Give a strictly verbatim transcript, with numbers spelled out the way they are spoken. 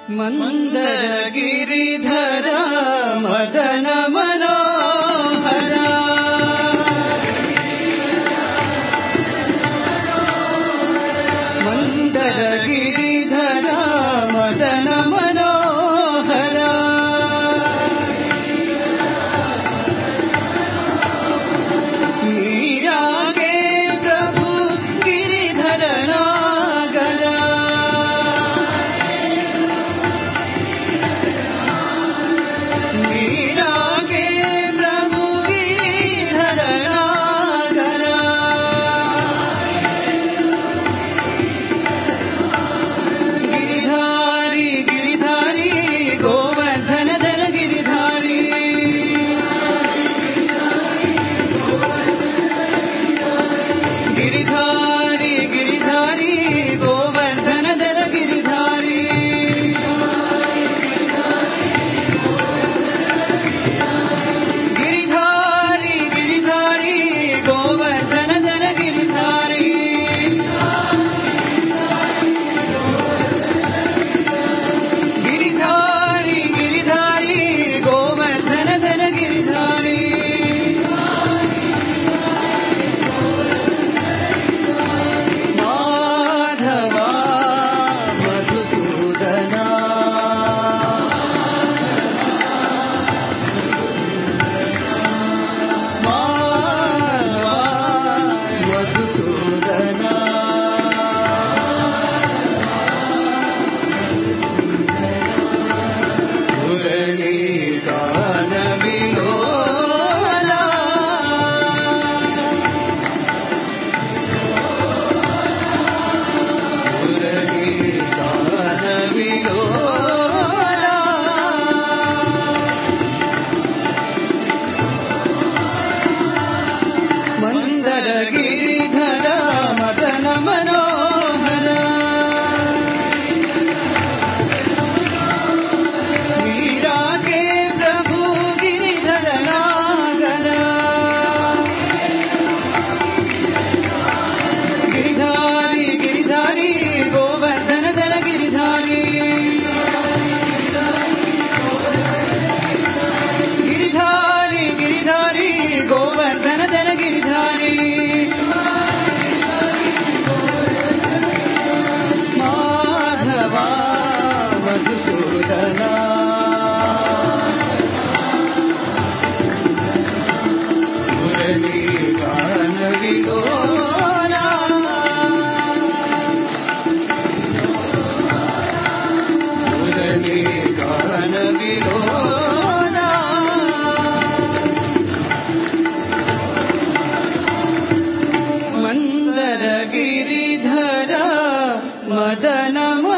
మందర గిరిధర మదన మనోహర మందర గిరిధర మదన మనోహర మీరా కే ప్రభు గిరిధర నాగర మీరా కే ప్రభు గిరిధర నాగర గిరిధారి గిరిధారి గోవర్ధన ధర గిరిధారి గిరిధారి గిరిధారి గోవర్ధన ధర గిరిధారి గిరిధారి గిరిధారి గోవర్ధన ధర గిరిధారి గిరిధారి గిరిధారి గోవర్ధన ధర గిరిధారి మాధవా మధుసూదనా మాధవా మధుసూదనా మురళీ గాన విలోలా మురళీ గాన విలోలా మందర గిరిధర మదన మనోహర మీరా కే ప్రభు గిరిధర నాగర గిరిధారి గిరిధారి గోవర్ధన ధర గిరిధారి గిరిధారి గిరిధారి గోవర్ధన ధర గిరిధారి మాధవా మధుసూదనా మురళీ గాన విలోలా మురళీ గాన విలోలా మందర గిరిధర మదన